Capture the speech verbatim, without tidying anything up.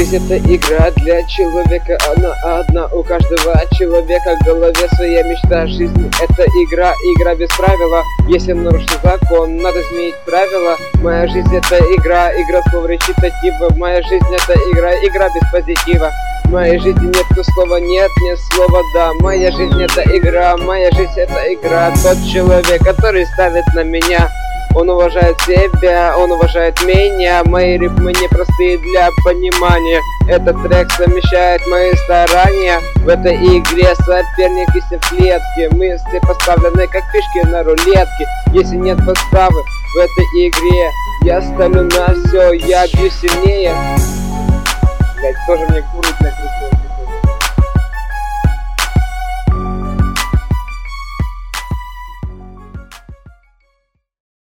Жизнь это игра для человека, она одна. У каждого человека в голове своя мечта. Жизнь это игра, игра без правила. Если нарушен закон, надо изменить правила. Моя жизнь это игра, игра слов речитатива. Моя жизнь это игра, игра без позитива. В моей жизни нет слова нет, нет слова да. Моя жизнь это игра, моя жизнь это игра. Тот человек, который ставит на меня, он уважает себя, он уважает меня. Мои ритмы непростые для понимания. Этот трек совмещает мои старания. В этой игре соперники все в клетке. Мы все поставлены как фишки на рулетке. Если нет подставы в этой игре, я ставлю на все, я бью сильнее. Блять, тоже мне курить накрутил.